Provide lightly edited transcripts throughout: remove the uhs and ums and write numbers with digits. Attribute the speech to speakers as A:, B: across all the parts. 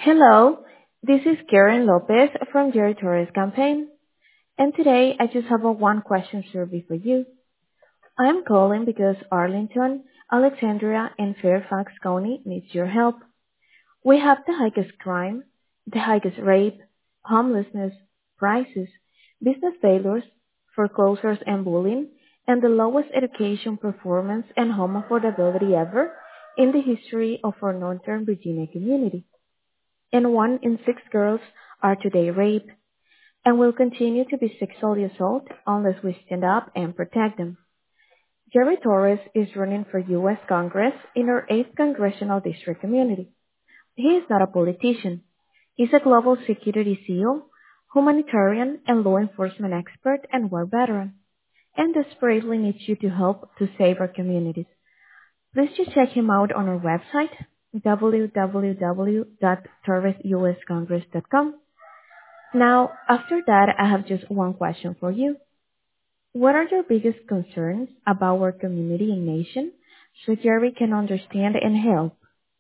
A: Hello, this is Karen Lopez from Jerry Torres campaign, and today I just have a one question survey for you. I'm calling because Arlington, Alexandria, and Fairfax County needs your help. We have the highest crime, the highest rape, homelessness, prices, business failures, foreclosures and bullying, and the lowest education performance and home affordability ever in the history of our Northern Virginia community. And 1 in 6 girls are today raped and will continue to be sexually assaulted unless we stand up and protect them. Jerry Torres is running for U.S. Congress in our 8th Congressional District community. He is not a politician. He's a global security SEAL, humanitarian and law enforcement expert and war veteran, and desperately needs you to help to save our communities. Please just check him out on our website, www.torresuscongress.com. Now, after that, I have just one question for you. What are your biggest concerns about our community and nation so Jerry can understand and help?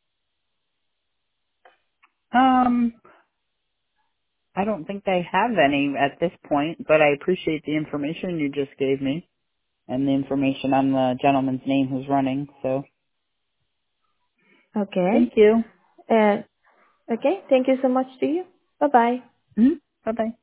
B: Um, I don't think I have any at this point, but I appreciate the information you just gave me and the information on the gentleman's name who's running. So
A: Okay.
B: thank you.
A: Okay. Thank you so much to you. Bye-bye.
B: Mm-hmm. Bye bye.